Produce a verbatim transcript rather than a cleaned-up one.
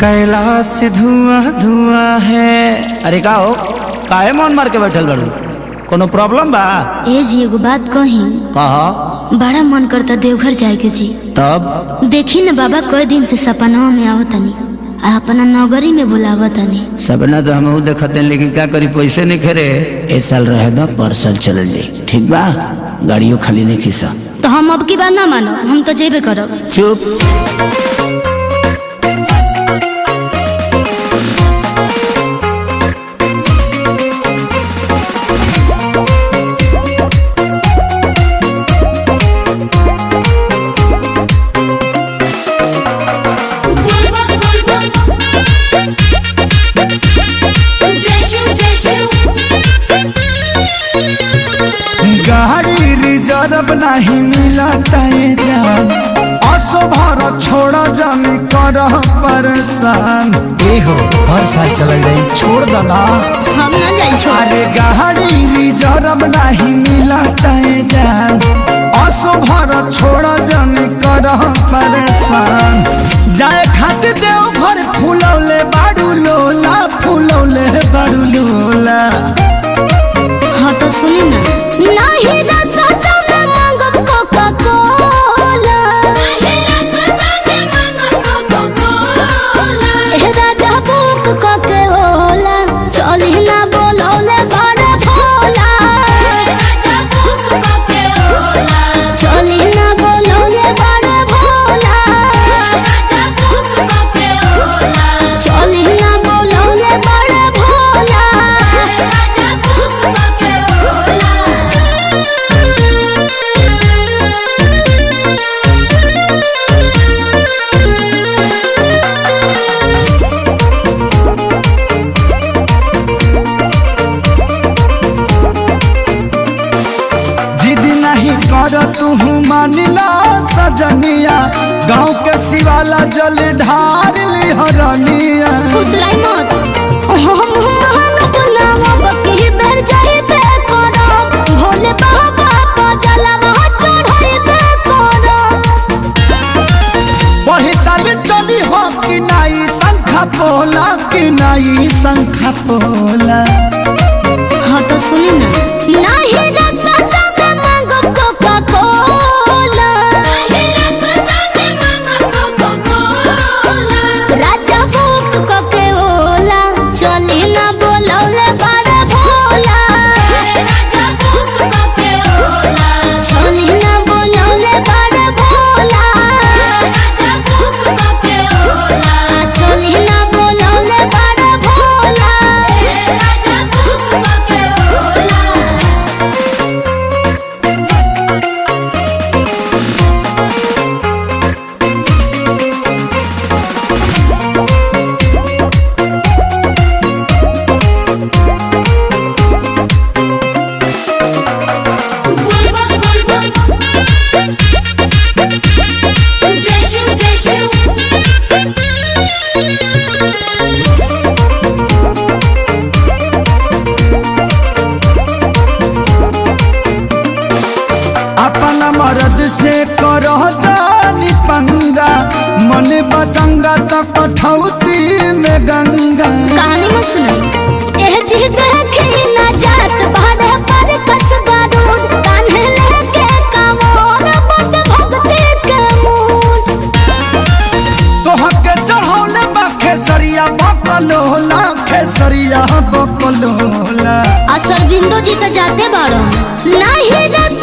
कैलाश से धुआं धुआं है। अरे का हो काहे मन मार के बैठल बड़ू, कोनो प्रॉब्लम बा? ए जी एगो बात कही। कहा। बड़ा मन करता देवघर जाए के जी। तब देखी न बाबा कई दिन से सपना में आवतनी आ अपना नगरी में बुलावतनी। सपना तो हम देखते हैं, लेकिन क्या करी पैसे नहीं खेरे। ए साल रहे दो पर साल चल जाए, ठीक बा? गाड़ियों खाली नहीं खींचा तो हम अब की बार ना मानो, हम तो जेबे करब। चुप। गाड़ी रिजर्व नहीं मिला जान, असो भारत छोड़ा जाने कर परेशान। ए हो हर साल चल जाए, छोड़ दना हम ना जाए छोड़। अरे गाड़ी रिजर्व नहीं मिला जान, असो भारत छोड़ा जाने कर परेशान। जाए खाते देव घर फूलौले बाड़ू लोला, फूलौले बाड़ू लोला। हाँ तो सुनी ना, नहीं रास्ता में मांगब कोका कोला, नहीं रास्ता में मांगब कोका कोला। ए राजा बुक कोके होला, चली ना बोलौले बड़ा भोला। ए राजा बुक कोके होला, चली ना बोलौले बड़ा भोला। ए राजा बुक कोके होला, चली ना बोलौले बड़ा भोला। ए राजा बुक कोके होला। नहीं कर तू मानिला सजनिया, गाँव के शिवाला जल ढार ली हरनिया। फुसलाई मत, हम मानब ना बकी बेर जाइबे करब, भोले बाबा पर जलवा चढ़ाइबे करब। वही साल चली हो कि नाई शंखा पोला, कि नाई शंखा पोला। हाँ तो सुनी ना, नहीं रास्ता में मांगब कोका कोला, नहीं रास्ता में मांगब कोका कोला। राजा बुक कोके होला, चली ना बोलौले बड़ा भोला। राजा बुक कोके होला, चली ना बोलौले बड़ा भोला। राजा बुक कोके होला, चली ना बोलौले बड़ा भोला। राजा बुक कोके होला। अपना मर्द से करो जानी पंगा, मन बचंगा तो कठौती में गंगा। कहानी मत सुनाई, एह जी देखी ना जात भाड़े पर कसबा रोड, कान्हे लेके कमोर बट भक्ति के मूड। तोह के चढ़ौले बा खेसरिया बकलोला, खेसरिया बकलोला। असर बिंदु जी तो जाते बाड़ो, नहीं